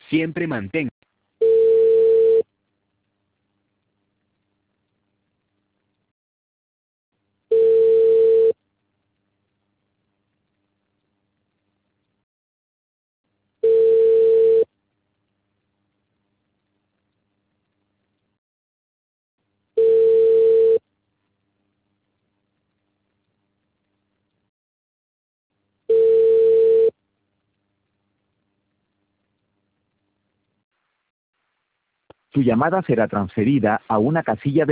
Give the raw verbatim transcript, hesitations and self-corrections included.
Siempre mantenga. Su llamada será transferida a una casilla de